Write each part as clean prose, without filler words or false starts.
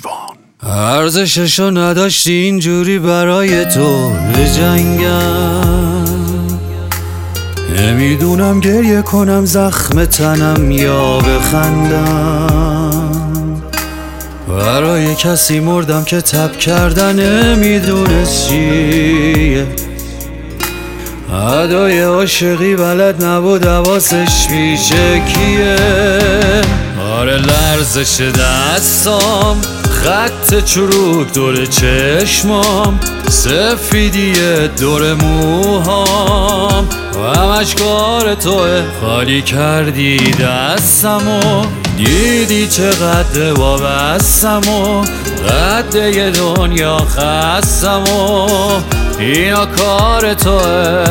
ارزششو نداشتی اینجوری برای تو بجنگم. نمیدونم گریه کنم زخم تنم یا بخندم. برای کسی مردم که تب کردن نمیدونست چیه. ادای عاشقی بلد نبود حواسش پیشه کیه. آره لرزش دستام، خط چروک دور چشمام، سفیدی دور موهام و همش کار توه. خالی کردی دستمو، دیدی چقدر وابستمو، قد یه دنیا خستمو، اینا کار توه.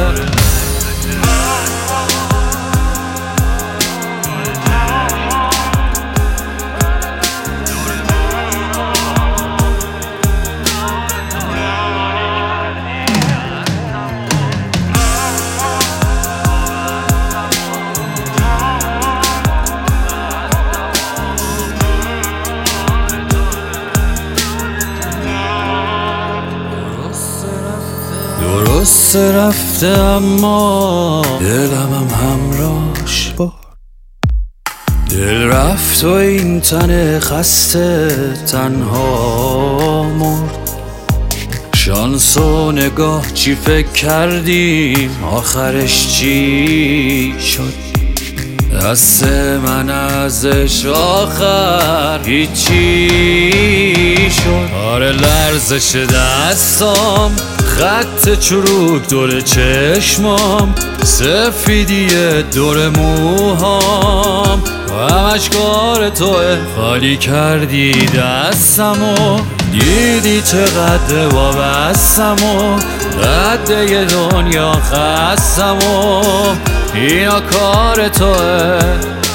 درست رفته اما دلم همراهش با. دل رفت و این تن خسته تنها مرد. شانس و نگاه چی فکر کردیم آخرش چی شد. دست من ازش آخر هیچی شد. آره لرزش دستام، خط چروک دور چشمام، سفیدی دور موهام و همش کار توه. خالی کردی دستمو، دیدی چقدر وابستمو، قد یه دنیا خستمو، اینا کار توه.